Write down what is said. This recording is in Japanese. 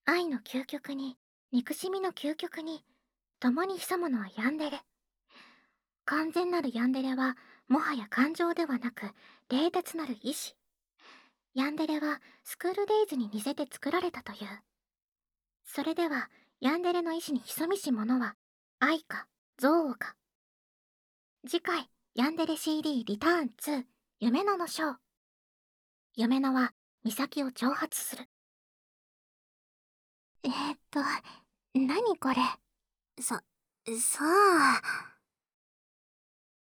愛の究極に、憎しみの究極に、共に潜むのはヤンデレ。完全なるヤンデレは、もはや感情ではなく、冷徹なる意志。ヤンデレは、スクールデイズに似せて作られたという。それでは、ヤンデレの意志に潜みし者は、愛か、憎悪か。次回、ヤンデレ CD リターン2、夢野のショー。夢野は、美咲を挑発する。何これ。さあ。